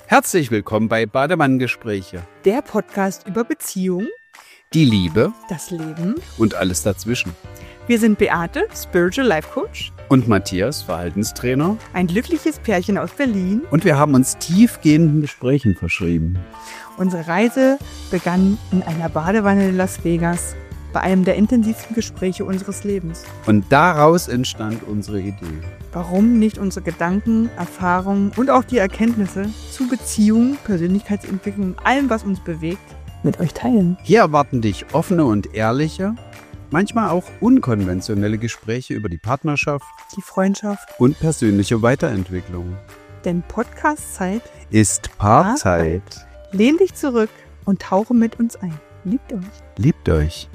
Herzlich willkommen bei Bademann-Gespräche. Der Podcast über Beziehung, Die Liebe das Leben. und alles dazwischen. Wir sind Beate, Spiritual Life Coach, Und Matthias, Verhaltenstrainer. ein glückliches Pärchen aus Berlin. Und wir haben uns tiefgehenden Gesprächen verschrieben. Unsere Reise begann in einer Badewanne in Las Vegas, bei einem der intensivsten Gespräche unseres Lebens. Und daraus entstand unsere Idee. Warum nicht unsere Gedanken, Erfahrungen und auch die Erkenntnisse zu Beziehung, Persönlichkeitsentwicklung und allem, was uns bewegt, mit euch teilen? Hier erwarten dich offene und ehrliche, manchmal auch unkonventionelle Gespräche über die Partnerschaft Die Freundschaft, und persönliche Weiterentwicklung. denn Podcast-Zeit. Ist Paarzeit. Lehn dich zurück und tauche mit uns ein. Liebt euch. Liebt euch.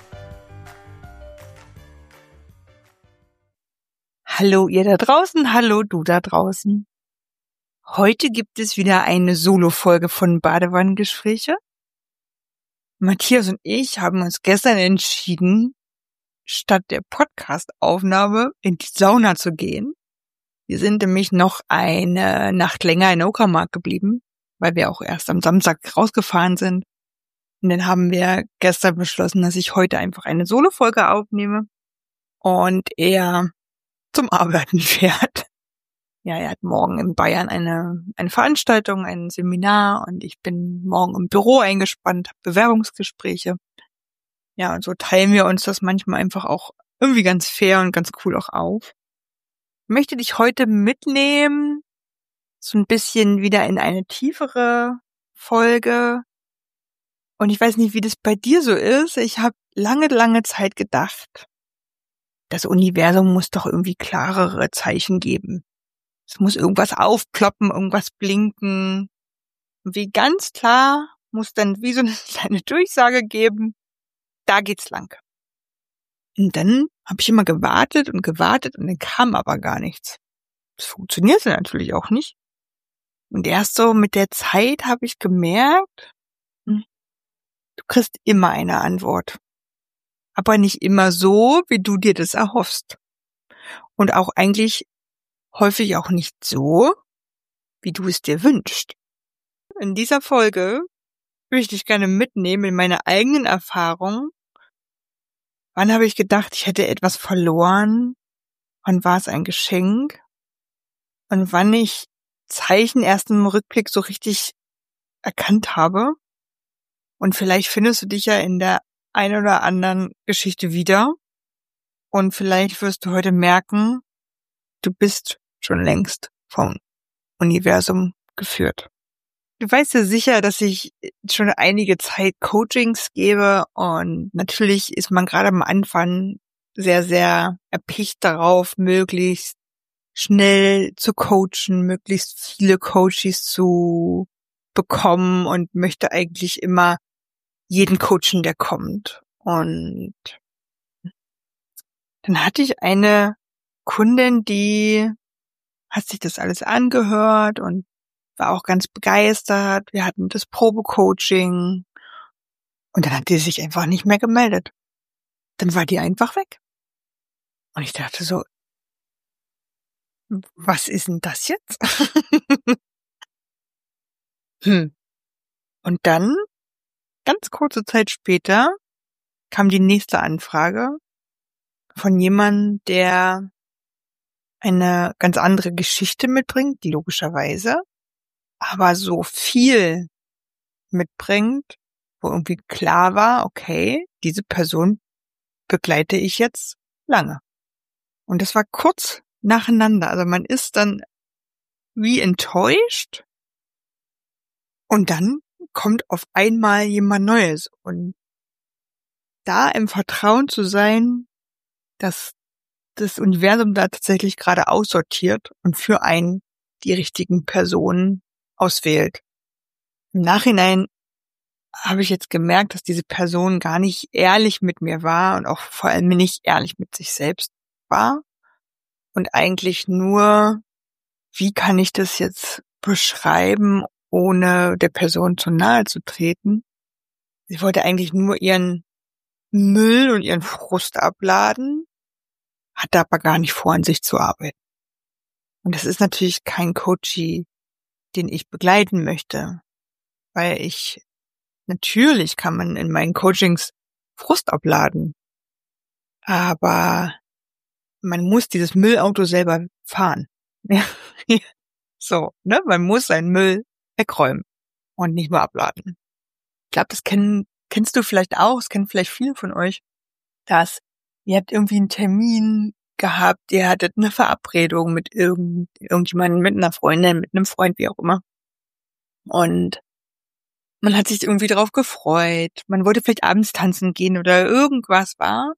Hallo ihr da draußen, hallo du da draußen. Heute gibt es wieder eine Solo-Folge von Badewannengespräche. Matthias und ich haben uns gestern entschieden, statt der Podcast-Aufnahme in die Sauna zu gehen. Wir sind nämlich noch eine Nacht länger in Uckermark geblieben, weil wir auch erst am Samstag rausgefahren sind. Und dann haben wir gestern beschlossen, dass ich heute einfach eine Solo-Folge aufnehme und er zum Arbeiten fährt. Ja, er hat morgen in Bayern eine Veranstaltung, ein Seminar und ich bin morgen im Büro eingespannt, habe Bewerbungsgespräche. Ja, und so teilen wir uns das manchmal einfach auch irgendwie ganz fair und ganz cool auch auf. Ich möchte dich heute mitnehmen, so ein bisschen wieder in eine tiefere Folge. Und ich weiß nicht, wie das bei dir so ist. Ich habe lange Zeit gedacht, das Universum muss doch irgendwie klarere Zeichen geben. Es muss irgendwas aufploppen, irgendwas blinken. Und wie ganz klar muss dann wie so eine kleine Durchsage geben, da geht's lang. Und dann habe ich immer gewartet und dann kam aber gar nichts. Das funktionierte natürlich auch nicht. Und erst so mit der Zeit habe ich gemerkt, du kriegst immer eine Antwort. Aber nicht immer so, wie du dir das erhoffst. Und auch eigentlich häufig auch nicht so, wie du es dir wünschst. In dieser Folge möchte ich gerne mitnehmen in meine eigenen Erfahrungen. Wann habe ich gedacht, ich hätte etwas verloren? Wann war es ein Geschenk? Und wann ich Zeichen erst im Rückblick so richtig erkannt habe? Und vielleicht findest du dich ja in der ein oder anderen Geschichte wieder. Und vielleicht wirst du heute merken, du bist schon längst vom Universum geführt. Du weißt ja sicher, dass ich schon einige Zeit Coachings gebe und natürlich ist man gerade am Anfang sehr, sehr erpicht darauf, möglichst schnell zu coachen, möglichst viele Coaches zu bekommen und möchte eigentlich immer jeden coachen, der kommt. Und dann hatte ich eine Kundin, die hat sich das alles angehört und war auch ganz begeistert. Wir hatten das Probecoaching und dann hat die sich einfach nicht mehr gemeldet. Dann war die einfach weg. Und ich dachte so, was ist denn das jetzt? Und dann, ganz kurze Zeit später, kam die nächste Anfrage von jemandem, der eine ganz andere Geschichte mitbringt, logischerweise, aber so viel mitbringt, wo irgendwie klar war, okay, diese Person begleite ich jetzt lange. Und das war kurz nacheinander. Also man ist dann wie enttäuscht und dann kommt auf einmal jemand Neues. Und da im Vertrauen zu sein, dass das Universum da tatsächlich gerade aussortiert und für einen die richtigen Personen auswählt. Im Nachhinein habe ich jetzt gemerkt, dass diese Person gar nicht ehrlich mit mir war und auch vor allem nicht ehrlich mit sich selbst war und eigentlich nur, wie kann ich das jetzt beschreiben, ohne der Person zu nahe zu treten. Sie wollte eigentlich nur ihren Müll und ihren Frust abladen, hatte aber gar nicht vor, an sich zu arbeiten. Und das ist natürlich kein Coachee den ich begleiten möchte. Weil natürlich kann man in meinen Coachings Frust abladen, aber man muss dieses Müllauto selber fahren. So, ne? Man muss seinen Müll wegräumen und nicht nur abladen. Ich glaube, das kennst du vielleicht auch, das kennen vielleicht viele von euch, dass ihr habt irgendwie einen Termin gehabt, ihr hattet eine Verabredung mit irgendjemandem, mit einer Freundin, mit einem Freund, wie auch immer. Und man hat sich irgendwie darauf gefreut. Man wollte vielleicht abends tanzen gehen oder irgendwas war.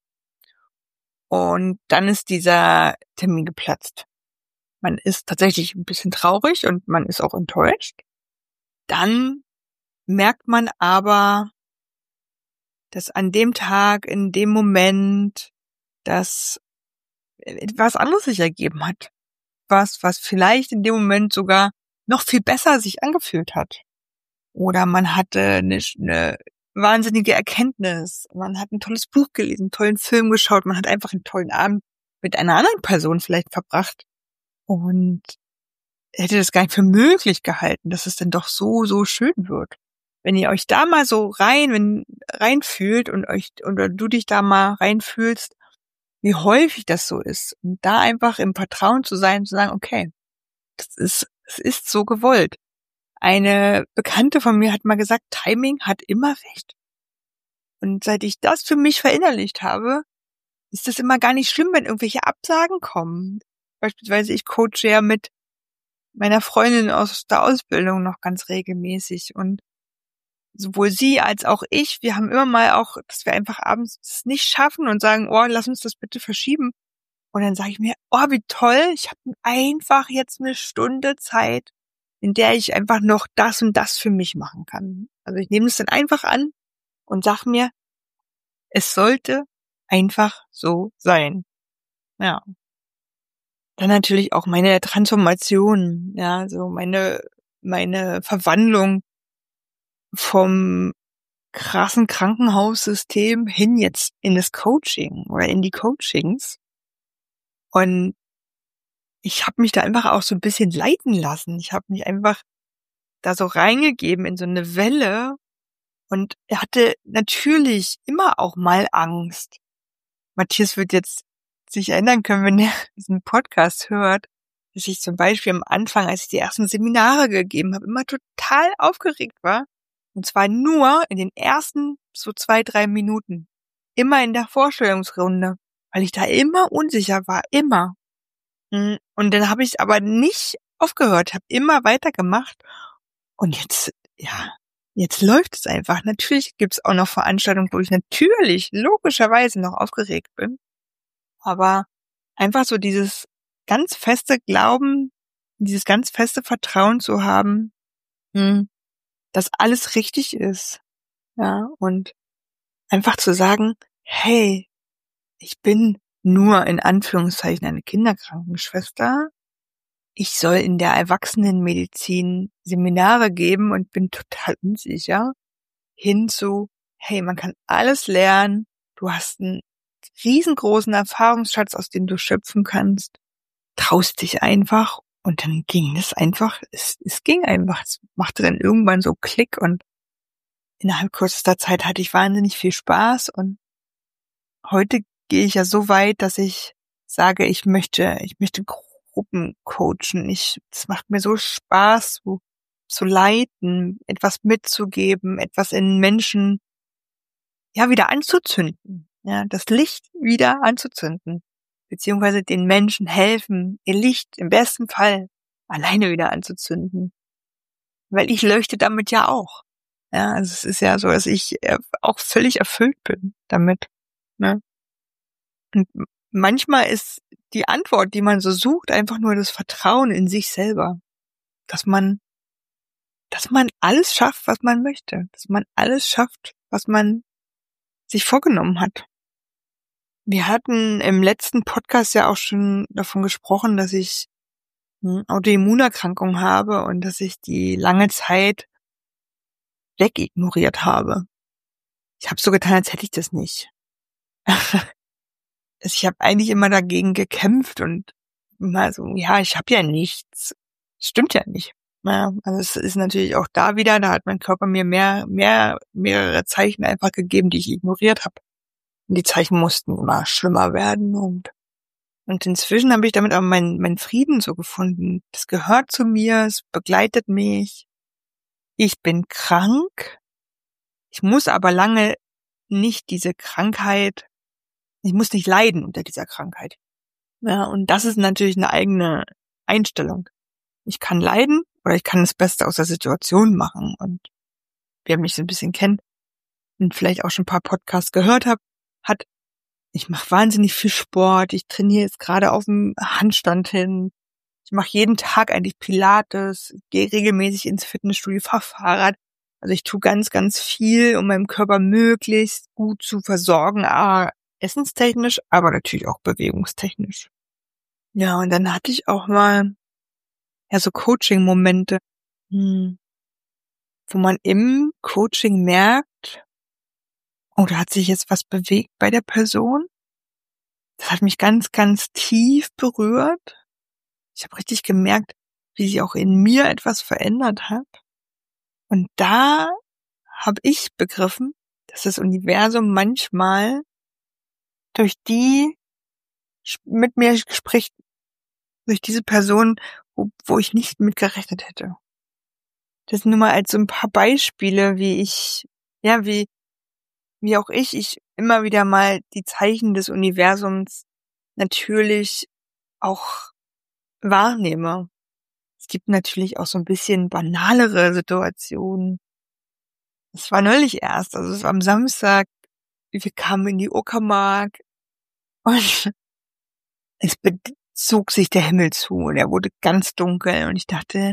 Und dann ist dieser Termin geplatzt. Man ist tatsächlich ein bisschen traurig und man ist auch enttäuscht. Dann merkt man aber, dass an dem Tag, in dem Moment, dass etwas anderes sich ergeben hat. Was vielleicht in dem Moment sogar noch viel besser sich angefühlt hat. Oder man hatte eine wahnsinnige Erkenntnis. Man hat ein tolles Buch gelesen, einen tollen Film geschaut. Man hat einfach einen tollen Abend mit einer anderen Person vielleicht verbracht. Und hätte das gar nicht für möglich gehalten, dass es dann doch so, so schön wird. Wenn ihr euch da mal so reinfühlt oder du dich da mal reinfühlst, wie häufig das so ist. Und da einfach im Vertrauen zu sein, zu sagen, okay, es ist so gewollt. Eine Bekannte von mir hat mal gesagt, Timing hat immer recht. Und seit ich das für mich verinnerlicht habe, ist es immer gar nicht schlimm, wenn irgendwelche Absagen kommen. Beispielsweise ich coache ja mit meiner Freundin aus der Ausbildung noch ganz regelmäßig und sowohl sie als auch ich, wir haben immer mal auch, dass wir einfach abends es nicht schaffen und sagen, oh, lass uns das bitte verschieben. Und dann sage ich mir, oh, wie toll, ich habe einfach jetzt eine Stunde Zeit, in der ich einfach noch das und das für mich machen kann. Also ich nehme es dann einfach an und sag mir, es sollte einfach so sein. Ja. Dann natürlich auch meine Transformation, ja, so meine Verwandlung vom krassen Krankenhaussystem hin jetzt in das Coaching oder in die Coachings. Und ich habe mich da einfach auch so ein bisschen leiten lassen. Ich habe mich einfach da so reingegeben in so eine Welle und er hatte natürlich immer auch mal Angst. Matthias wird jetzt sich erinnern können, wenn er diesen Podcast hört, dass ich zum Beispiel am Anfang, als ich die ersten Seminare gegeben habe, immer total aufgeregt war. Und zwar nur in den ersten so 2-3 Minuten. Immer in der Vorstellungsrunde, weil ich da immer unsicher war, immer. Und dann habe ich aber nicht aufgehört, habe immer weitergemacht. Und jetzt läuft es einfach. Natürlich gibt's auch noch Veranstaltungen, wo ich natürlich logischerweise noch aufgeregt bin. Aber einfach so dieses ganz feste Glauben, dieses ganz feste Vertrauen zu haben, dass alles richtig ist. Ja, und einfach zu sagen, hey, ich bin nur in Anführungszeichen eine Kinderkrankenschwester. Ich soll in der Erwachsenenmedizin Seminare geben und bin total unsicher. Hinzu, hey, man kann alles lernen. Du hast einen riesengroßen Erfahrungsschatz, aus dem du schöpfen kannst. Traust dich einfach. Und dann ging es einfach, es ging einfach. Es machte dann irgendwann so Klick und innerhalb kürzester Zeit hatte ich wahnsinnig viel Spaß und heute gehe ich ja so weit, dass ich sage, ich möchte Gruppen coachen. Es macht mir so Spaß, so zu leiten, etwas mitzugeben, etwas in Menschen, ja, wieder anzuzünden. Ja, das Licht wieder anzuzünden. Beziehungsweise den Menschen helfen, ihr Licht im besten Fall alleine wieder anzuzünden. Weil ich leuchte damit ja auch. Ja, also es ist ja so, dass ich auch völlig erfüllt bin damit. Ne? Und manchmal ist die Antwort, die man so sucht, einfach nur das Vertrauen in sich selber. Dass man alles schafft, was man möchte. Dass man alles schafft, was man sich vorgenommen hat. Wir hatten im letzten Podcast ja auch schon davon gesprochen, dass ich eine Autoimmunerkrankung habe und dass ich die lange Zeit wegignoriert habe. Ich habe so getan, als hätte ich das nicht. Ich habe eigentlich immer dagegen gekämpft und immer so, ja, ich habe ja nichts. Stimmt ja nicht. Ja, also es ist natürlich auch da wieder, da hat mein Körper mir mehrere Zeichen einfach gegeben, die ich ignoriert habe. Und die Zeichen mussten immer schlimmer werden und inzwischen habe ich damit auch meinen Frieden so gefunden. Das gehört zu mir, es begleitet mich. Ich bin krank. Ich muss aber lange nicht diese Krankheit, ich muss nicht leiden unter dieser Krankheit. Ja, und das ist natürlich eine eigene Einstellung. Ich kann leiden oder ich kann das Beste aus der Situation machen. Und wer mich so ein bisschen kennt und vielleicht auch schon ein paar Podcasts gehört hat, ich mache wahnsinnig viel Sport. Ich trainiere jetzt gerade auf dem Handstand hin. Ich mache jeden Tag eigentlich Pilates, gehe regelmäßig ins Fitnessstudio, fahre Fahrrad. Also ich tue ganz, ganz viel, um meinem Körper möglichst gut zu versorgen, essenstechnisch, aber natürlich auch bewegungstechnisch. Ja, und dann hatte ich auch mal so Coaching-Momente, wo man im Coaching merkt, oh, da hat sich jetzt was bewegt bei der Person. Das hat mich ganz, ganz tief berührt. Ich habe richtig gemerkt, wie sich auch in mir etwas verändert hat. Und da habe ich begriffen, dass das Universum manchmal durch die mit mir spricht, durch diese Person, wo ich nicht mit gerechnet hätte. Das sind nur mal als so ein paar Beispiele, wie auch ich immer wieder mal die Zeichen des Universums natürlich auch wahrnehme. Es gibt natürlich auch so ein bisschen banalere Situationen. Es war neulich erst, also es war am Samstag, wir kamen in die Uckermark und es bezog sich der Himmel zu und er wurde ganz dunkel und ich dachte,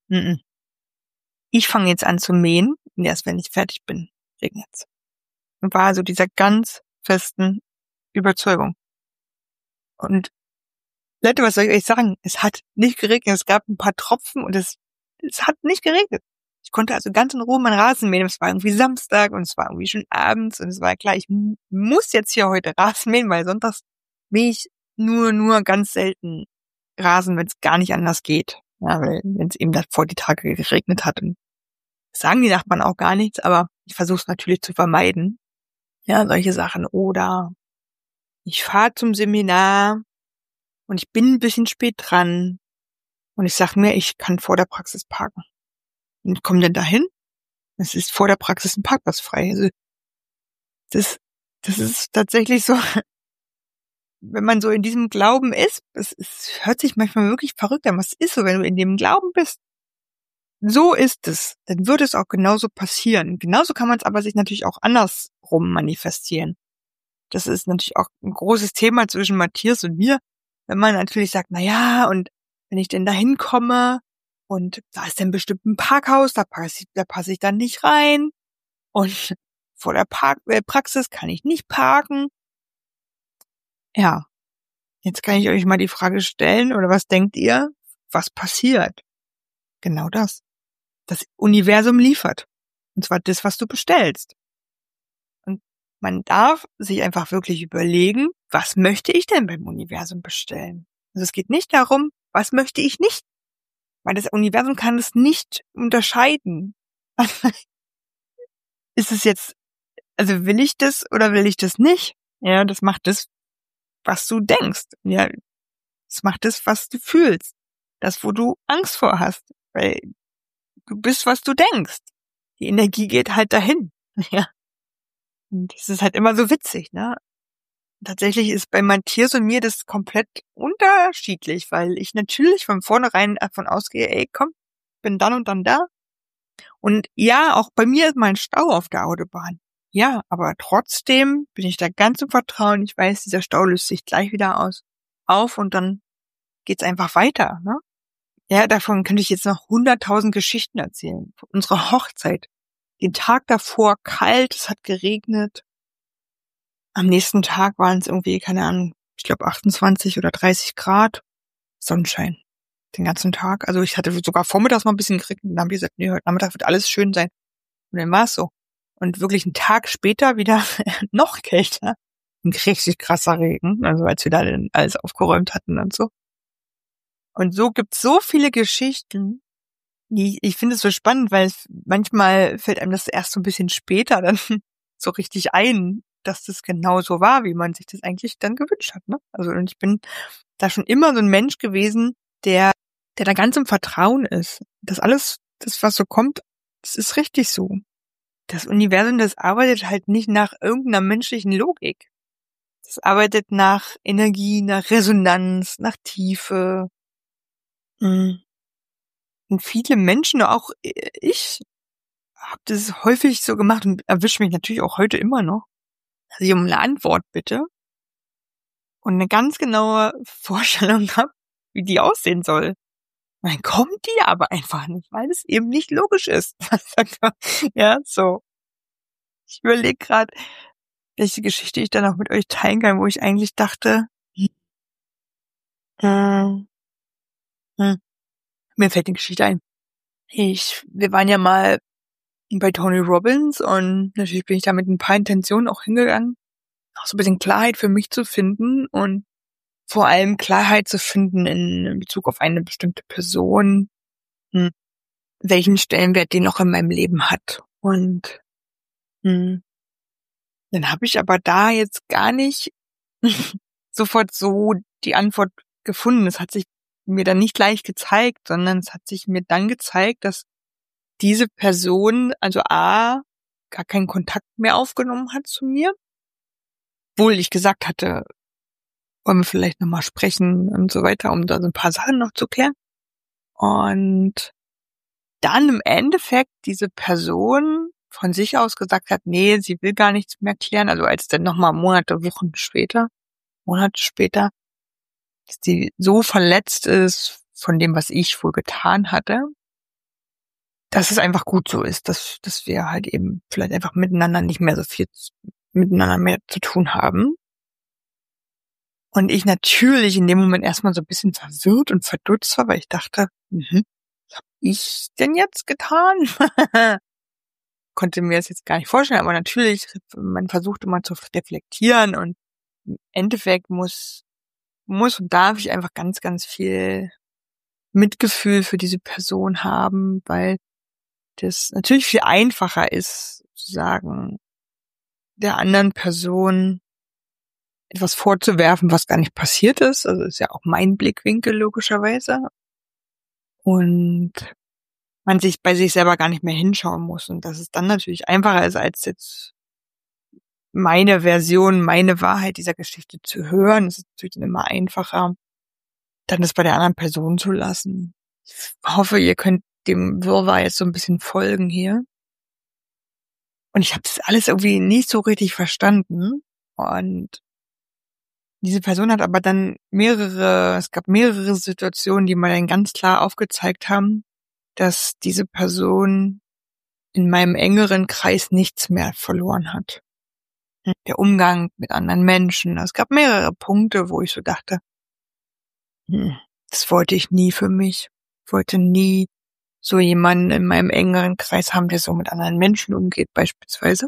ich fange jetzt an zu mähen und erst wenn ich fertig bin, regnet's. Und war also dieser ganz festen Überzeugung. Und Leute, was soll ich euch sagen? Es hat nicht geregnet, es gab ein paar Tropfen und es hat nicht geregnet. Ich konnte also ganz in Ruhe meinen Rasen mähen. Es war irgendwie Samstag und es war irgendwie schon abends und es war klar, ich muss jetzt hier heute Rasen mähen, weil sonntags mähe ich nur ganz selten Rasen, wenn es gar nicht anders geht. Ja, weil wenn es eben davor die Tage geregnet hat. Und sagen die Nachbarn auch gar nichts, aber ich versuche es natürlich zu vermeiden. Ja, solche Sachen. Oder ich fahre zum Seminar und ich bin ein bisschen spät dran und ich sag mir, ich kann vor der Praxis parken. Und komme dann dahin, es ist vor der Praxis ein Parkplatz frei. Also das ist tatsächlich so, wenn man so in diesem Glauben ist, es hört sich manchmal wirklich verrückt an, was ist so, wenn du in dem Glauben bist, so ist es, dann wird es auch genauso passieren. Genauso kann man es aber sich natürlich auch andersrum manifestieren. Das ist natürlich auch ein großes Thema zwischen Matthias und mir, wenn man natürlich sagt, na ja, und wenn ich denn da hinkomme und da ist dann bestimmt ein Parkhaus, da passe ich dann nicht rein und vor der Praxis kann ich nicht parken. Ja, jetzt kann ich euch mal die Frage stellen, oder was denkt ihr, was passiert? Genau das. Das Universum liefert. Und zwar das, was du bestellst. Und man darf sich einfach wirklich überlegen, was möchte ich denn beim Universum bestellen? Also es geht nicht darum, was möchte ich nicht? Weil das Universum kann es nicht unterscheiden. Ist es jetzt, also will ich das oder will ich das nicht? Ja, das macht das, was du denkst. Ja, das macht das, was du fühlst. Das, wo du Angst vor hast. Weil du bist, was du denkst. Die Energie geht halt dahin. Ja. Und es ist halt immer so witzig, ne? Tatsächlich ist bei Matthias und mir das komplett unterschiedlich, weil ich natürlich von vornherein davon ausgehe, ey, komm, bin dann und dann da. Und ja, auch bei mir ist mal ein Stau auf der Autobahn. Ja, aber trotzdem bin ich da ganz im Vertrauen. Ich weiß, dieser Stau löst sich gleich wieder auf und dann geht's einfach weiter, ne? Ja, davon könnte ich jetzt noch 100.000 Geschichten erzählen. Unsere Hochzeit. Den Tag davor kalt, es hat geregnet. Am nächsten Tag waren es irgendwie, keine Ahnung, ich glaube 28 oder 30 Grad. Sonnenschein. Den ganzen Tag. Also ich hatte sogar vormittags mal ein bisschen geregnet. Und dann haben die gesagt, nee, heute Nachmittag wird alles schön sein. Und dann war es so. Und wirklich einen Tag später wieder noch kälter. Ein richtig krasser Regen. Also als wir da alles aufgeräumt hatten und so. Und so gibt's so viele Geschichten, Ich finde es so spannend, weil manchmal fällt einem das erst so ein bisschen später dann so richtig ein, dass das genau so war, wie man sich das eigentlich dann gewünscht hat, ne? Also, und ich bin da schon immer so ein Mensch gewesen, der da ganz im Vertrauen ist. Das alles, das, was so kommt, das ist richtig so. Das Universum, das arbeitet halt nicht nach irgendeiner menschlichen Logik. Das arbeitet nach Energie, nach Resonanz, nach Tiefe. Und viele Menschen, auch ich, habe das häufig so gemacht und erwische mich natürlich auch heute immer noch, dass ich um eine Antwort bitte und eine ganz genaue Vorstellung habe, wie die aussehen soll. Und dann kommt die aber einfach nicht, weil es eben nicht logisch ist. Ja, so. Ich überlege gerade, welche Geschichte ich dann auch mit euch teilen kann, wo ich eigentlich dachte, hm, hm, mir fällt eine Geschichte ein. Wir waren ja mal bei Tony Robbins und natürlich bin ich da mit ein paar Intentionen auch hingegangen, auch so ein bisschen Klarheit für mich zu finden und vor allem Klarheit zu finden in Bezug auf eine bestimmte Person, welchen Stellenwert die noch in meinem Leben hat. Und dann habe ich aber da jetzt gar nicht sofort so die Antwort gefunden. Es hat sich mir dann nicht gleich gezeigt, sondern es hat sich mir dann gezeigt, dass diese Person, also A, gar keinen Kontakt mehr aufgenommen hat zu mir, obwohl ich gesagt hatte, wollen wir vielleicht nochmal sprechen und so weiter, um da so ein paar Sachen noch zu klären. Und dann im Endeffekt diese Person von sich aus gesagt hat, nee, sie will gar nichts mehr klären. Also als dann nochmal Monate später, dass sie so verletzt ist von dem, was ich wohl getan hatte, dass es einfach gut so ist, dass wir halt eben vielleicht einfach miteinander nicht mehr so viel miteinander mehr zu tun haben. Und ich natürlich in dem Moment erstmal so ein bisschen verwirrt und verdutzt war, weil ich dachte, was hab ich denn jetzt getan? Konnte mir das jetzt gar nicht vorstellen, aber natürlich, man versucht immer zu reflektieren und im Endeffekt muss und darf ich einfach ganz, ganz viel Mitgefühl für diese Person haben, weil das natürlich viel einfacher ist, zu sagen, der anderen Person etwas vorzuwerfen, was gar nicht passiert ist. Also ist ja auch mein Blickwinkel logischerweise. Und man sich bei sich selber gar nicht mehr hinschauen muss. Und dass es dann natürlich einfacher ist, als jetzt meine Version, meine Wahrheit dieser Geschichte zu hören. Es ist natürlich dann immer einfacher, dann das bei der anderen Person zu lassen. Ich hoffe, ihr könnt dem Wirrwarr jetzt so ein bisschen folgen hier. Und ich habe das alles irgendwie nicht so richtig verstanden. Und diese Person hat aber dann es gab mehrere Situationen, die mir dann ganz klar aufgezeigt haben, dass diese Person in meinem engeren Kreis nichts mehr verloren hat. Der Umgang mit anderen Menschen. Es gab mehrere Punkte, wo ich so dachte, das wollte ich nie für mich. Ich wollte nie so jemanden in meinem engeren Kreis haben, der so mit anderen Menschen umgeht, beispielsweise.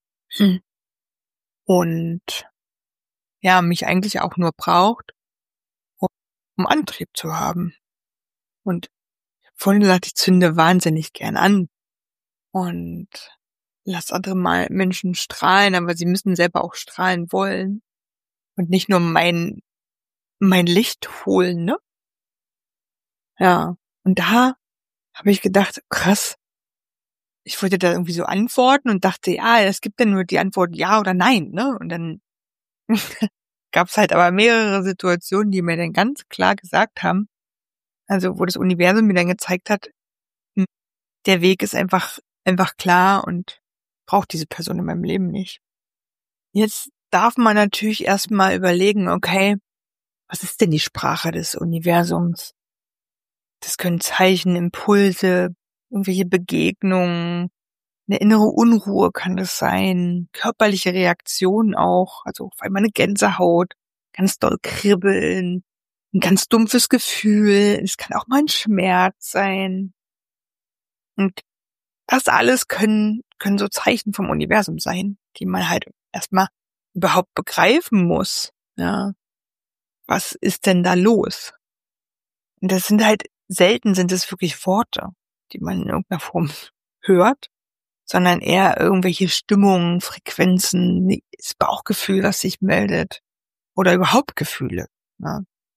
Und ja, mich eigentlich auch nur braucht, um Antrieb zu haben. Und vorhin gesagt, ich zünde wahnsinnig gern an und lass andere mal Menschen strahlen, aber sie müssen selber auch strahlen wollen und nicht nur mein Licht holen, ne? Ja, und da habe ich gedacht, krass, ich wollte da irgendwie so antworten und dachte, ja, es gibt ja nur die Antwort ja oder nein, ne? Und dann gab es halt aber mehrere Situationen, die mir dann ganz klar gesagt haben, also wo das Universum mir dann gezeigt hat, der Weg ist einfach klar und braucht diese Person in meinem Leben nicht. Jetzt darf man natürlich erstmal überlegen, okay, was ist denn die Sprache des Universums? Das können Zeichen, Impulse, irgendwelche Begegnungen, eine innere Unruhe kann das sein, körperliche Reaktionen auch, also auf einmal eine Gänsehaut, ganz doll kribbeln, ein ganz dumpfes Gefühl, es kann auch mal ein Schmerz sein. Und das alles können so Zeichen vom Universum sein, die man halt erstmal überhaupt begreifen muss. Ja, was ist denn da los? Und selten sind es wirklich Worte, die man in irgendeiner Form hört, sondern eher irgendwelche Stimmungen, Frequenzen, das Bauchgefühl, das sich meldet oder überhaupt Gefühle. Ja.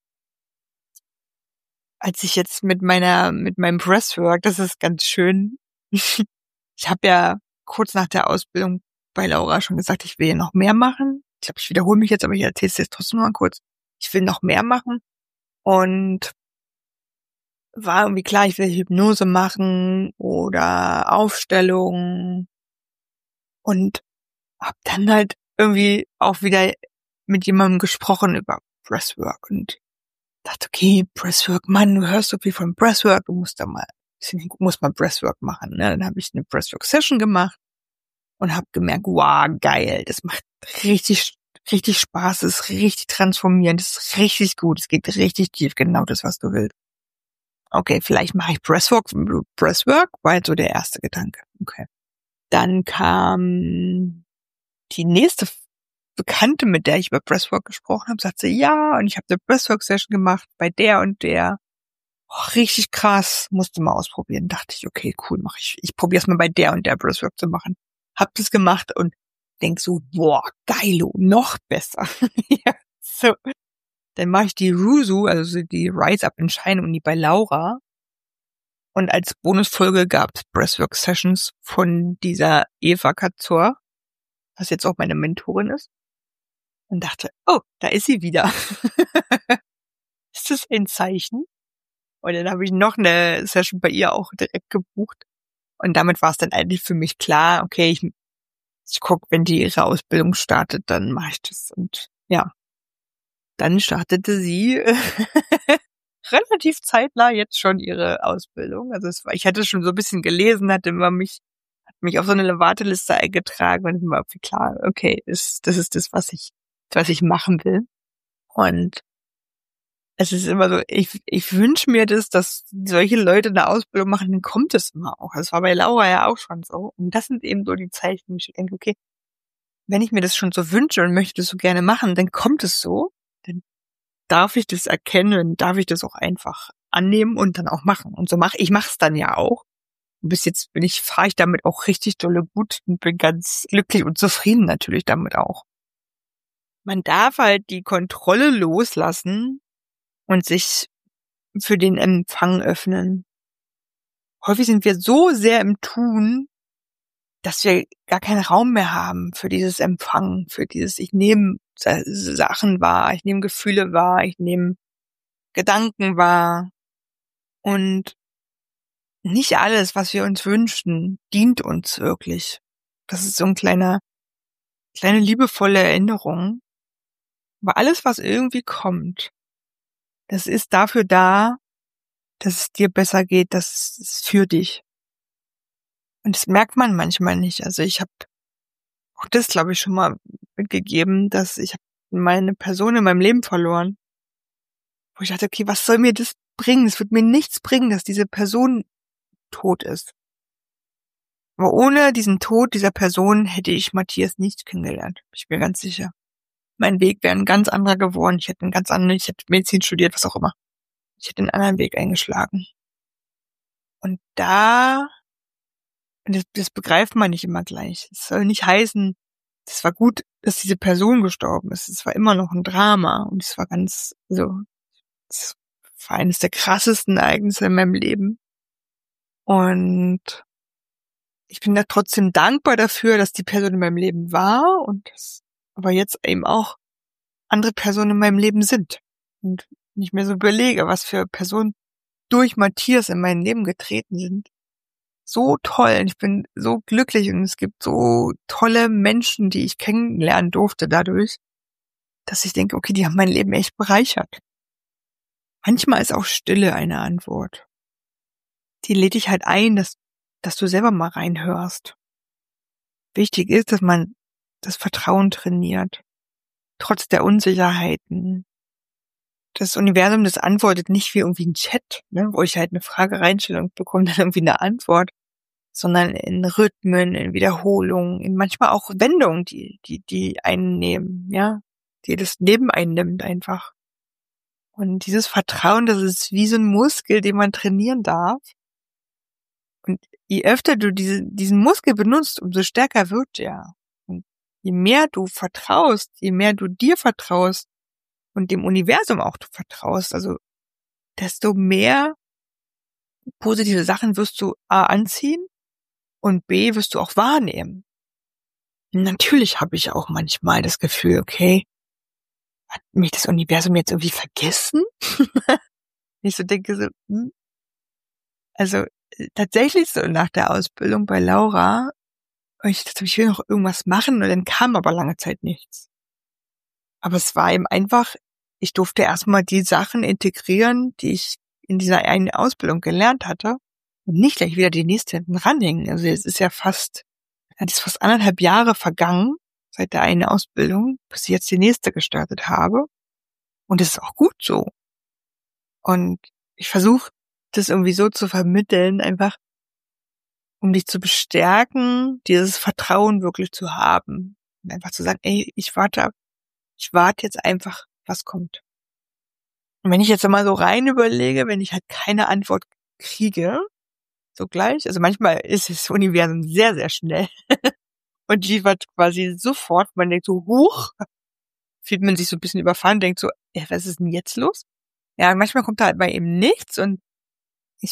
Als ich jetzt mit meinem Breathwork, das ist ganz schön. Ich habe ja kurz nach der Ausbildung bei Laura schon gesagt, ich will ja noch mehr machen. Ich glaube, ich wiederhole mich jetzt, aber ich erzähle es jetzt trotzdem mal kurz. Ich will noch mehr machen und war irgendwie klar, ich will Hypnose machen oder Aufstellung und habe dann halt irgendwie auch wieder mit jemandem gesprochen über Breathwork und dachte, okay, Breathwork, Mann, du hörst so viel von Breathwork, du musst da mal muss mal Breathwork machen. Ne? Dann habe ich eine Breathwork-Session gemacht und habe gemerkt, wow, geil, das macht richtig, richtig Spaß, das ist richtig transformierend, das ist richtig gut, es geht richtig tief, genau das, was du willst. Okay, vielleicht mache ich Breathwork, war jetzt so der erste Gedanke. Okay. Dann kam die nächste Bekannte, mit der ich über Breathwork gesprochen habe, sagte, ja, und ich habe eine Breathwork-Session gemacht bei der und der. Oh, richtig krass, musste mal ausprobieren. Dachte ich, okay, cool, mache ich. Ich probiere es mal bei der und der Breathwork zu machen. Hab das gemacht und denk so, boah, geilo, noch besser. Ja, so. Dann mache ich die Rusu, also die Rise Up and Shine Uni bei Laura. Und als Bonusfolge gab es Breathwork-Sessions von dieser Eva Kazor, was jetzt auch meine Mentorin ist. Und dachte, oh, da ist sie wieder. Ist das ein Zeichen? Und dann habe ich noch eine Session bei ihr auch direkt gebucht. Und damit war es dann eigentlich für mich klar, okay, ich gucke, wenn die ihre Ausbildung startet, dann mache ich das. Und ja, dann startete sie relativ zeitnah jetzt schon ihre Ausbildung. Also ich hatte schon so ein bisschen gelesen, hat mich auf so eine Warteliste eingetragen und war klar, okay, das ist das, was ich machen will. Und es ist immer so, ich wünsche mir das, dass solche Leute eine Ausbildung machen, dann kommt es immer auch. Das war bei Laura ja auch schon so. Und das sind eben so die Zeichen, wo ich denke, okay, wenn ich mir das schon so wünsche und möchte das so gerne machen, dann kommt es so. Dann darf ich das erkennen, darf ich das auch einfach annehmen und dann auch machen. Und so mache ich es dann ja auch. Und bis jetzt fahre ich damit auch richtig dolle gut und bin ganz glücklich und zufrieden natürlich damit auch. Man darf halt die Kontrolle loslassen und sich für den Empfang öffnen. Häufig sind wir so sehr im Tun, dass wir gar keinen Raum mehr haben für dieses Empfangen, für dieses ich nehme Sachen wahr, ich nehme Gefühle wahr, ich nehme Gedanken wahr. Und nicht alles, was wir uns wünschen, dient uns wirklich. Das ist so ein kleine liebevolle Erinnerung. Aber alles, was irgendwie kommt, das ist dafür da, dass es dir besser geht, das ist für dich. Und das merkt man manchmal nicht. Also ich habe auch das, glaube ich, schon mal mitgegeben, dass ich habe meine Person in meinem Leben verloren. Wo ich dachte, okay, was soll mir das bringen? Es wird mir nichts bringen, dass diese Person tot ist. Aber ohne diesen Tod dieser Person hätte ich Matthias nicht kennengelernt. Ich bin ganz sicher. Mein Weg wäre ein ganz anderer geworden. Ich hätte Medizin studiert, was auch immer. Ich hätte einen anderen Weg eingeschlagen. Und das begreift man nicht immer gleich. Es soll nicht heißen, es war gut, dass diese Person gestorben ist. Es war immer noch ein Drama. Und es war es war eines der krassesten Ereignisse in meinem Leben. Und ich bin da trotzdem dankbar dafür, dass die Person in meinem Leben war und aber jetzt eben auch andere Personen in meinem Leben sind. Und nicht mehr so überlege, was für Personen durch Matthias in mein Leben getreten sind. So toll. Und ich bin so glücklich und es gibt so tolle Menschen, die ich kennenlernen durfte dadurch, dass ich denke, okay, die haben mein Leben echt bereichert. Manchmal ist auch Stille eine Antwort. Die lädt dich halt ein, dass du selber mal reinhörst. Wichtig ist, dass man das Vertrauen trainiert. Trotz der Unsicherheiten. Das Universum, das antwortet nicht wie irgendwie ein Chat, ne, wo ich halt eine Frage reinstelle und bekomme dann irgendwie eine Antwort, sondern in Rhythmen, in Wiederholungen, in manchmal auch Wendungen, die einen nehmen, ja, die das Leben einnimmt einfach. Und dieses Vertrauen, das ist wie so ein Muskel, den man trainieren darf. je öfter du diesen Muskel benutzt, umso stärker wird er. Und je mehr du vertraust, je mehr du dir vertraust und dem Universum auch du vertraust, also desto mehr positive Sachen wirst du A anziehen und B wirst du auch wahrnehmen. Natürlich habe ich auch manchmal das Gefühl, okay, hat mich das Universum jetzt irgendwie vergessen? Ich so denke so, also tatsächlich so nach der Ausbildung bei Laura, ich dachte, ich will noch irgendwas machen und dann kam aber lange Zeit nichts. Aber es war eben einfach, ich durfte erstmal die Sachen integrieren, die ich in dieser einen Ausbildung gelernt hatte und nicht gleich wieder die nächste hinten ranhängen. Also es ist ja fast 1,5 Jahre vergangen seit der einen Ausbildung, bis ich jetzt die nächste gestartet habe. Und das ist auch gut so. Und ich versuche das irgendwie so zu vermitteln, einfach um dich zu bestärken, dieses Vertrauen wirklich zu haben. Und einfach zu sagen, ey, ich warte jetzt einfach, was kommt. Und wenn ich jetzt mal so rein überlege, wenn ich halt keine Antwort kriege, so gleich, also manchmal ist das Universum sehr, sehr schnell und liefert quasi sofort, man denkt so, huch, fühlt man sich so ein bisschen überfahren, denkt so, was ist denn jetzt los? Ja, manchmal kommt da halt mal eben nichts und ich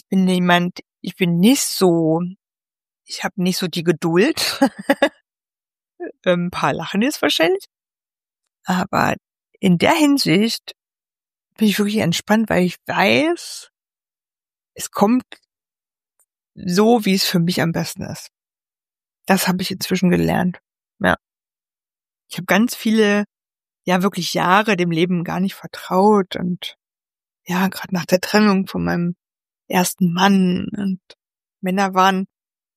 habe nicht so die Geduld. Ein paar lachen jetzt wahrscheinlich. Aber in der Hinsicht bin ich wirklich entspannt, weil ich weiß, es kommt so, wie es für mich am besten ist. Das habe ich inzwischen gelernt. Ja. Ich habe ganz viele, ja wirklich Jahre dem Leben gar nicht vertraut und ja, gerade nach der Trennung von meinem ersten Mann und Männern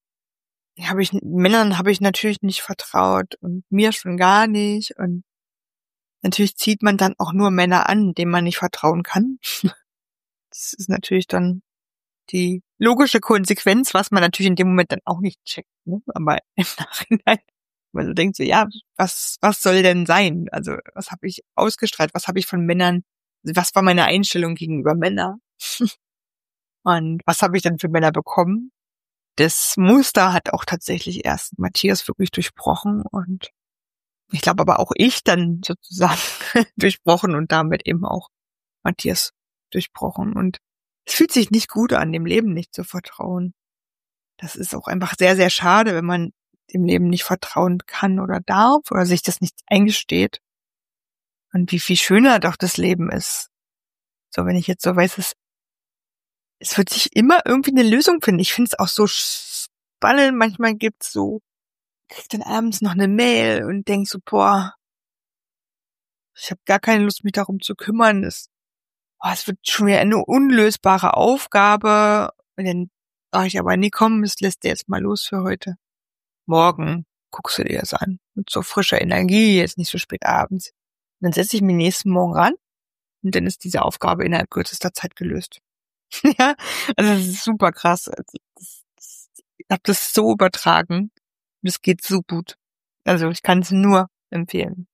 habe ich natürlich nicht vertraut und mir schon gar nicht und natürlich zieht man dann auch nur Männer an, denen man nicht vertrauen kann. Das ist natürlich dann die logische Konsequenz, was man natürlich in dem Moment dann auch nicht checkt, ne? Aber im Nachhinein, man so denkt so, ja, was soll denn sein? Also, was habe ich ausgestrahlt? Was habe ich von Männern, was war meine Einstellung gegenüber Männern? Und was habe ich denn für Männer bekommen? Das Muster hat auch tatsächlich erst Matthias wirklich durchbrochen und ich glaube aber auch ich dann sozusagen durchbrochen und damit eben auch Matthias durchbrochen. Und es fühlt sich nicht gut an, dem Leben nicht zu vertrauen. Das ist auch einfach sehr, sehr schade, wenn man dem Leben nicht vertrauen kann oder darf oder sich das nicht eingesteht. Und wie viel schöner doch das Leben ist. So, wenn ich jetzt so weiß, es wird sich immer irgendwie eine Lösung finden. Ich finde es auch so spannend. Manchmal gibt's so, krieg dann abends noch eine Mail und denk so, boah, ich habe gar keine Lust, mich darum zu kümmern. Es wird schon wieder eine unlösbare Aufgabe. Und dann sage ich aber, nee, komm, es lässt dir jetzt mal los für heute. Morgen guckst du dir das an. Mit so frischer Energie, jetzt nicht so spät abends. Und dann setze ich mich nächsten Morgen ran und dann ist diese Aufgabe innerhalb kürzester Zeit gelöst. Ja, also das ist super krass. Also ich habe das so übertragen. Das geht so gut. Also ich kann es nur empfehlen.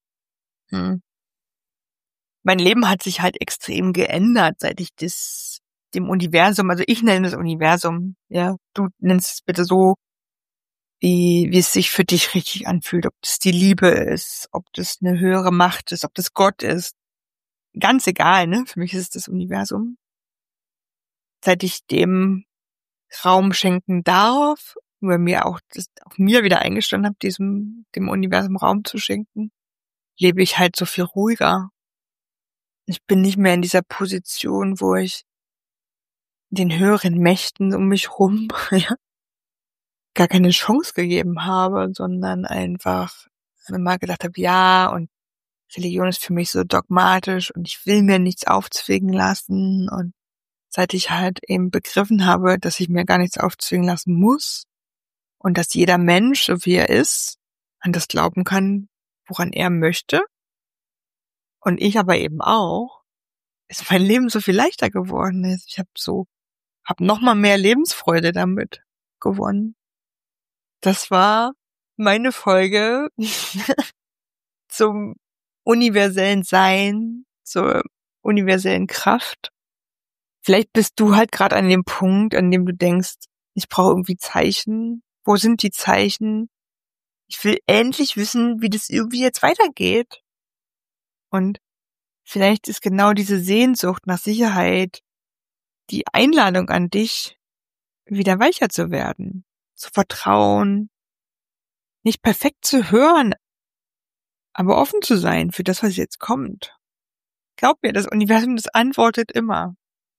Mein Leben hat sich halt extrem geändert, seit ich dem Universum, also ich nenne das Universum, ja, du nennst es bitte so, wie es sich für dich richtig anfühlt, ob das die Liebe ist, ob das eine höhere Macht ist, ob das Gott ist. Ganz egal, ne? Für mich ist es das Universum. Seit ich dem Raum schenken darf, nur mir auch wieder eingestanden habe, dem Universum Raum zu schenken, lebe ich halt so viel ruhiger. Ich bin nicht mehr in dieser Position, wo ich den höheren Mächten um mich rum ja, gar keine Chance gegeben habe, sondern einfach immer gedacht habe, ja, und Religion ist für mich so dogmatisch und ich will mir nichts aufzwingen lassen. Und seit ich halt eben begriffen habe, dass ich mir gar nichts aufzwingen lassen muss und dass jeder Mensch, so wie er ist, an das glauben kann, woran er möchte und ich aber eben auch, ist mein Leben so viel leichter geworden. Ich habe noch mal mehr Lebensfreude damit gewonnen. Das war meine Folge zum universellen Sein, zur universellen Kraft. Vielleicht bist du halt gerade an dem Punkt, an dem du denkst, Ich brauche irgendwie Zeichen. Wo sind die Zeichen? Ich will endlich wissen, wie das irgendwie jetzt weitergeht. Und vielleicht ist genau diese Sehnsucht nach Sicherheit die Einladung an dich, wieder weicher zu werden, zu vertrauen, nicht perfekt zu hören, aber offen zu sein für das, was jetzt kommt. Glaub mir, das Universum, das antwortet immer.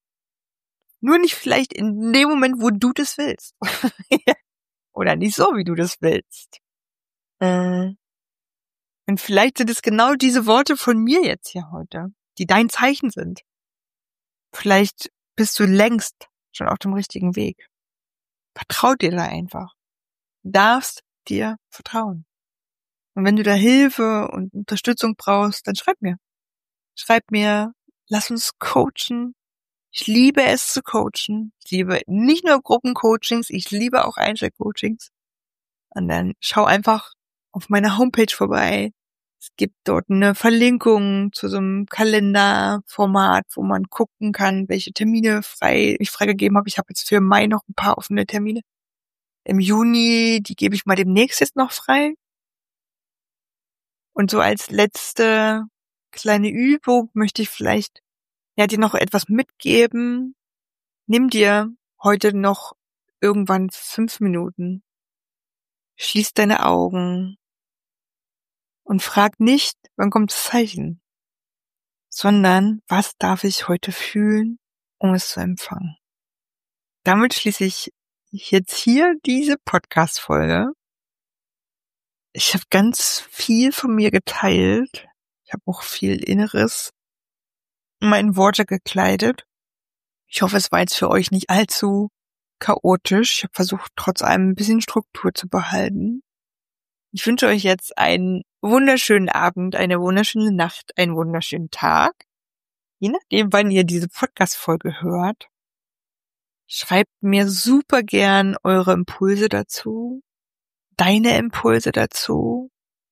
Nur nicht vielleicht in dem Moment, wo du das willst. Oder nicht so, wie du das willst. Und vielleicht sind es genau diese Worte von mir jetzt hier heute, die dein Zeichen sind. Vielleicht bist du längst schon auf dem richtigen Weg. Vertrau dir da einfach. Du darfst dir vertrauen. Und wenn du da Hilfe und Unterstützung brauchst, dann schreib mir. Schreib mir, lass uns coachen. Ich liebe es zu coachen. Ich liebe nicht nur Gruppencoachings, ich liebe auch Einzelcoachings. Und dann schau einfach auf meiner Homepage vorbei. Es gibt dort eine Verlinkung zu so einem Kalenderformat, wo man gucken kann, welche Termine ich freigegeben habe. Ich habe jetzt für Mai noch ein paar offene Termine. Im Juni, die gebe ich mal demnächst jetzt noch frei. Und so als letzte kleine Übung möchte ich vielleicht dir noch etwas mitgeben. Nimm dir heute noch irgendwann 5 Minuten. Schließ deine Augen und frag nicht, wann kommt das Zeichen, sondern was darf ich heute fühlen, um es zu empfangen. Damit schließe ich jetzt hier diese Podcast-Folge. Ich habe ganz viel von mir geteilt. Ich habe auch viel Inneres in meine Worte gekleidet. Ich hoffe, es war jetzt für euch nicht allzu chaotisch. Ich habe versucht, trotz allem ein bisschen Struktur zu behalten. Ich wünsche euch jetzt einen wunderschönen Abend, eine wunderschöne Nacht, einen wunderschönen Tag. Je nachdem, wann ihr diese Podcast-Folge hört. Schreibt mir super gern eure Impulse dazu, deine Impulse dazu.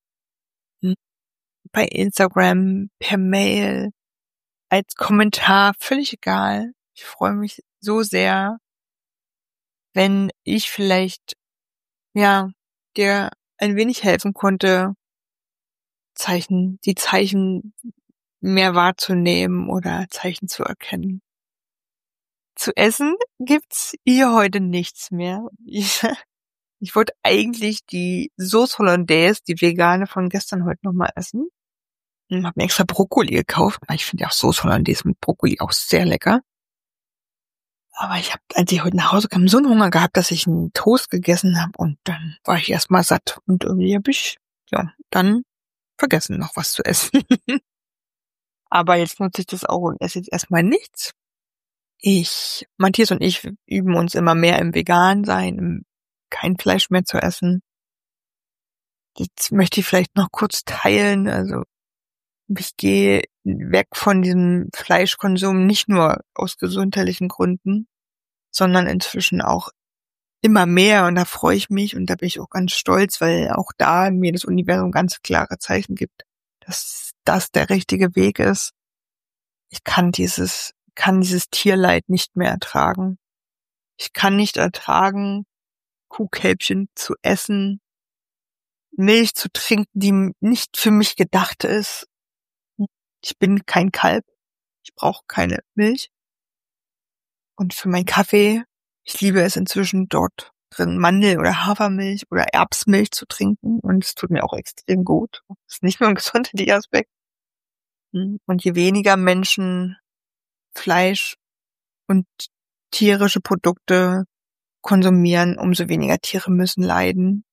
Bei Instagram, per Mail, als Kommentar, völlig egal. Ich freue mich so sehr, wenn ich vielleicht, dir ein wenig helfen konnte, die Zeichen mehr wahrzunehmen oder Zeichen zu erkennen. Zu essen gibt's hier heute nichts mehr. Ich wollte eigentlich die Sauce Hollandaise, die vegane von gestern heute nochmal essen. Und habe mir extra Brokkoli gekauft. Ich finde ja auch Sauce Hollandaise mit Brokkoli auch sehr lecker. Aber ich habe, als ich heute nach Hause kam, so einen Hunger gehabt, dass ich einen Toast gegessen habe und dann war ich erstmal satt. Und irgendwie habe ich dann vergessen, noch was zu essen. Aber jetzt nutze ich das auch und esse jetzt erstmal nichts. Matthias und ich üben uns immer mehr im Vegan-Sein, kein Fleisch mehr zu essen. Jetzt möchte ich vielleicht noch kurz teilen, also ich gehe weg von diesem Fleischkonsum, nicht nur aus gesundheitlichen Gründen, sondern inzwischen auch immer mehr und da freue ich mich und da bin ich auch ganz stolz, weil auch da mir das Universum ganz klare Zeichen gibt, dass das der richtige Weg ist. Ich kann dieses Tierleid nicht mehr ertragen. Ich kann nicht ertragen, Kuhkälbchen zu essen, Milch zu trinken, die nicht für mich gedacht ist. Ich bin kein Kalb. Ich brauche keine Milch. Und für meinen Kaffee, ich liebe es inzwischen dort drin Mandel- oder Hafermilch oder Erbsmilch zu trinken. Und es tut mir auch extrem gut. Das ist nicht nur ein gesundheitlicher Aspekt. Und je weniger Menschen Fleisch und tierische Produkte konsumieren, umso weniger Tiere müssen leiden.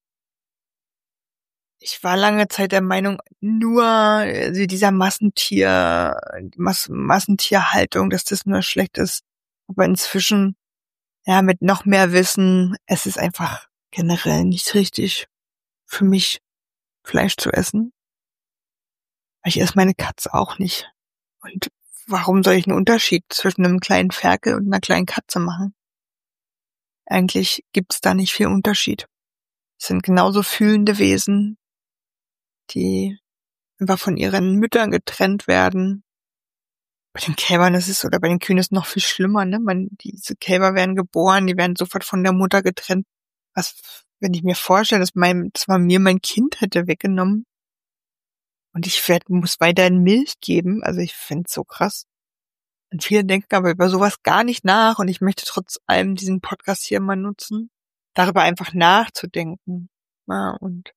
Ich war lange Zeit der Meinung, nur dieser Massentierhaltung, dass das nur schlecht ist. Aber inzwischen, mit noch mehr Wissen, es ist einfach generell nicht richtig für mich, Fleisch zu essen. Ich esse meine Katze auch nicht. Und warum soll ich einen Unterschied zwischen einem kleinen Ferkel und einer kleinen Katze machen? Eigentlich gibt's da nicht viel Unterschied. Es sind genauso fühlende Wesen, die einfach von ihren Müttern getrennt werden, Bei den Kälbern oder bei den Kühen ist es noch viel schlimmer, ne? Diese Kälber werden geboren, die werden sofort von der Mutter getrennt. Wenn ich mir vorstelle, dass man mir mein Kind hätte weggenommen und ich muss weiterhin Milch geben, also ich find's so krass. Und viele denken aber über sowas gar nicht nach und ich möchte trotz allem diesen Podcast hier mal nutzen, darüber einfach nachzudenken. Ja, und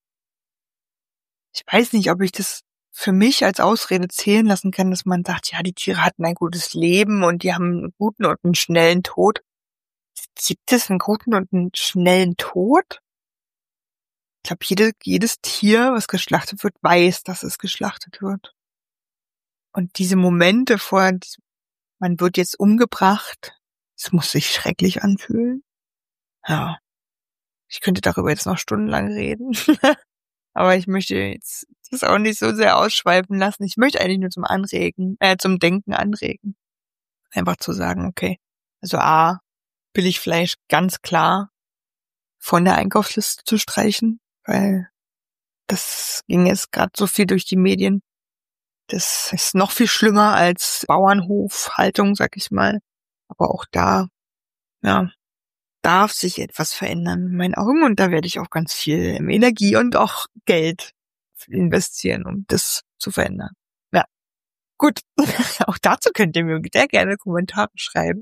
ich weiß nicht, ob ich das für mich als Ausrede zählen lassen kann, dass man sagt, ja, die Tiere hatten ein gutes Leben und die haben einen guten und einen schnellen Tod. Gibt es einen guten und einen schnellen Tod? Ich glaube, jedes Tier, was geschlachtet wird, weiß, dass es geschlachtet wird. Und diese Momente man wird jetzt umgebracht, es muss sich schrecklich anfühlen. Ja, ich könnte darüber jetzt noch stundenlang reden. Aber ich möchte jetzt das auch nicht so sehr ausschweifen lassen. Ich möchte eigentlich nur zum Denken anregen. Einfach zu sagen, okay, also A, Billigfleisch ganz klar von der Einkaufsliste zu streichen, weil das ging jetzt gerade so viel durch die Medien. Das ist noch viel schlimmer als Bauernhofhaltung, sag ich mal. Aber auch da, ja, darf sich etwas verändern in meinen Augen und da werde ich auch ganz viel Energie und auch Geld investieren, um das zu verändern. Ja, gut. Auch dazu könnt ihr mir sehr gerne Kommentare schreiben.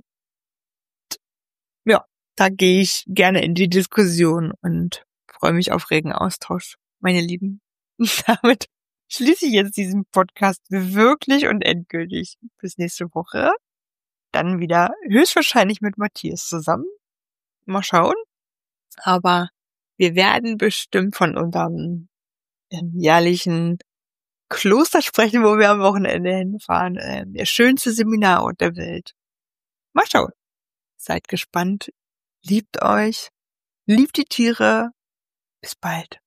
Ja, da gehe ich gerne in die Diskussion und freue mich auf regen Austausch, meine Lieben. Und damit schließe ich jetzt diesen Podcast wirklich und endgültig. Bis nächste Woche. Dann wieder höchstwahrscheinlich mit Matthias zusammen. Mal schauen. Aber wir werden bestimmt von unserem jährlichen Kloster sprechen, wo wir am Wochenende hinfahren. Der schönste Seminarort der Welt. Mal schauen. Seid gespannt. Liebt euch. Liebt die Tiere. Bis bald.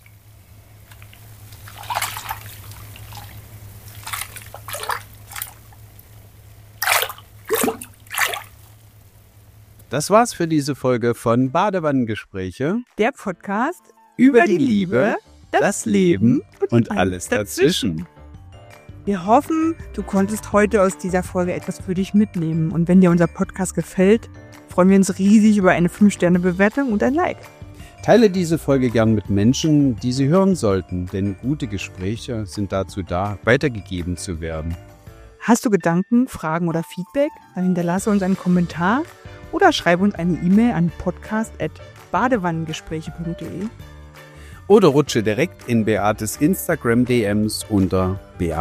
Das war's für diese Folge von Badewannengespräche. Der Podcast Über die Liebe, das Leben und alles dazwischen. Wir hoffen, du konntest heute aus dieser Folge etwas für dich mitnehmen. Und wenn dir unser Podcast gefällt, freuen wir uns riesig über eine 5-Sterne-Bewertung und ein Like. Teile diese Folge gern mit Menschen, die sie hören sollten, denn gute Gespräche sind dazu da, weitergegeben zu werden. Hast du Gedanken, Fragen oder Feedback? Dann hinterlasse uns einen Kommentar oder schreibe uns eine E-Mail an podcast@badewannengespräche.de. Oder rutsche direkt in Beates Instagram-DMs unter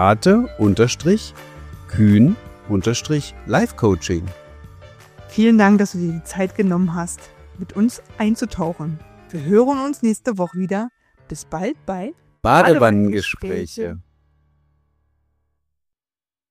Beate_Kühn_Life-Coaching. Vielen Dank, dass du dir die Zeit genommen hast, mit uns einzutauchen. Wir hören uns nächste Woche wieder. Bis bald bei Badewannengespräche.